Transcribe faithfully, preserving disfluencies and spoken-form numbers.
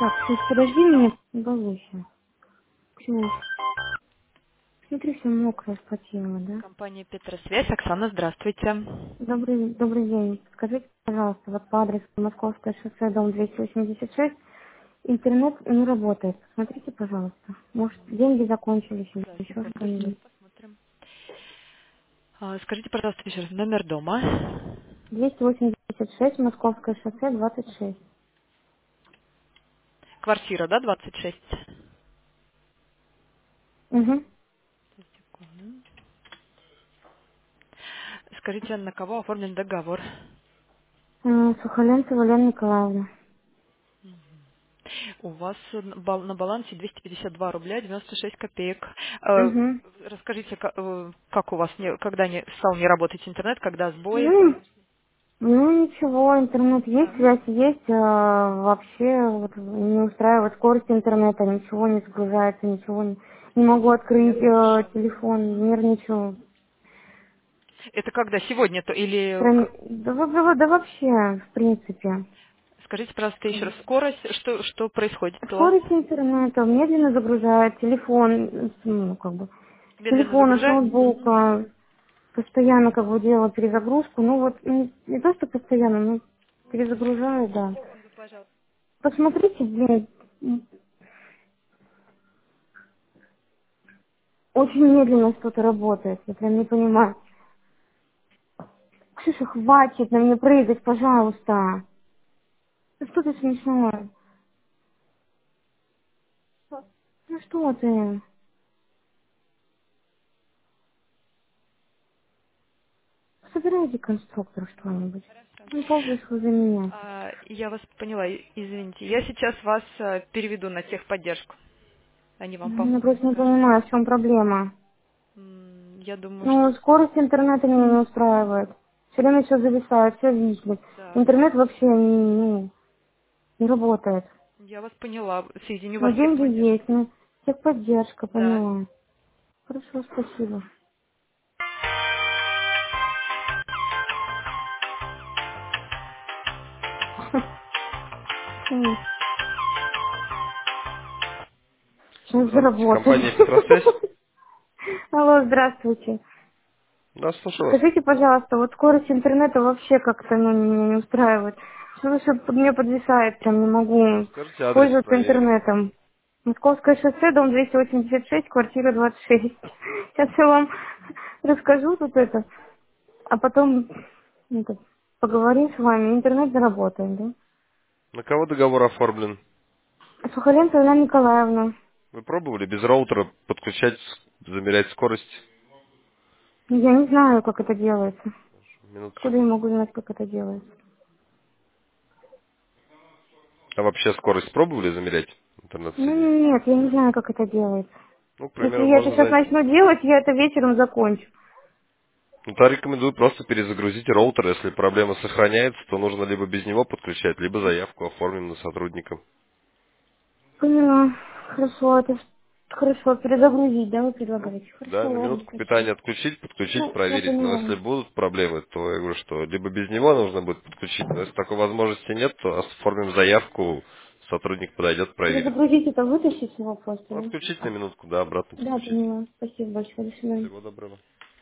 Так, Ксюш, подожди меня, не балуйся. Ксюш, смотри, все мокрое, вспотела, да? Компания Петросвязь. Оксана, здравствуйте. Добрый, добрый день. Скажите, пожалуйста, вот по адресу Московское шоссе, дом двести восемьдесят шесть, интернет не работает. Смотрите, пожалуйста. Может, деньги закончились или Да, еще секунду, сейчас что-нибудь. посмотрим. А, скажите, пожалуйста, еще раз, номер дома. двести восемьдесят шесть, Московское шоссе, двадцать шесть. Квартира, да, двадцать шесть? Угу. Секунду. Скажите, на кого оформлен договор? Сухоленцева Лена Николаевна. У вас на бал- на балансе двести пятьдесят два рубля девяносто шесть копеек. Э, Угу. Расскажите, ка- э, как у вас, не- когда не, стал не работать интернет, когда сбои Ну, произошли? Ну ничего, интернет есть, Да. связь есть, а, вообще вот, не устраивает скорость интернета, ничего не загружается, ничего не, не могу открыть Понятно, э, хорошо. телефон, Мгм. нервничаю. Это когда? Сегодня-то или... Страни- к- Да, во- да, да вообще, в принципе. Скажите, пожалуйста, еще раз, скорость, что, что происходит у вас? Скорость интернета медленно загружает телефон, ну, как бы, с Медленно телефона, с загружается? Мгм. ноутбука, постоянно как бы делаю перезагрузку, ну вот, ну, не то что постоянно, но перезагружаю, да. Секунду, пожалуйста. Посмотрите, блин, очень медленно что-то работает, я прям не понимаю. Ксюша, хватит на мне прыгать, пожалуйста. Ну что ты смешное? Ну что ты? Собирайте конструктор что-нибудь. Не ползаешь возле меня. А, я вас поняла, и- извините. Я сейчас вас а, переведу на техподдержку. Они вам Ну, я помогут, просто не хорошо? понимаю, в чем проблема. М, Я думаю, что... Ну, скорость интернета меня не устраивает. Все время все зависает, все виснет. Да. Интернет вообще не, ну, не работает. Я вас поняла. Соединю Но вас с деньги техподдержкой. есть, ну, техподдержка, Да. поняла. Хорошо, спасибо. М, Сейчас Здравствуйте, заработает. компания Петросвязь. Алло, здравствуйте. Да, слушаю вас. Скажите, пожалуйста, вот скорость интернета вообще как-то ну, меня не устраивает. Что-то все под мне подвисает, прям не могу Скажите адрес, пользоваться проверим. интернетом. Московское шоссе, дом двести восемьдесят шесть, квартира двадцать шесть. Сейчас я вам расскажу тут это, а потом ну, так, поговорим с вами. Интернет заработает, да? На кого договор оформлен? Сухоленко Елена Николаевна. Вы пробовали без роутера подключать, замерять скорость? Я не знаю, как это делается. Откуда я Минуточку. могу знать, как это делается? А вообще скорость пробовали замерять интернет-соединение? Ну, нет, я не знаю, как это делается. Ну, к Если примеру, я это можно сейчас занять. начну делать, я это вечером закончу. Ну, то рекомендую просто перезагрузить роутер. Если проблема сохраняется, то нужно либо без него подключать, либо заявку оформим на сотрудника. Поняла. Хорошо, это ж- хорошо, перезагрузить, да, вы Ну, предлагаете? да, Хорошо, на ладно, минутку спасибо. питания отключить, подключить, Ну, я проверить. Но если поняла. будут проблемы, то я говорю, что либо без него нужно будет подключить, но если такой возможности нет, то оформим заявку, сотрудник подойдет, проверит. Перезагрузить это вытащить его просто, Ну, да? отключить на минутку, да, обратно Да, подключить. поняла. Спасибо большое, до свидания. Всего доброго.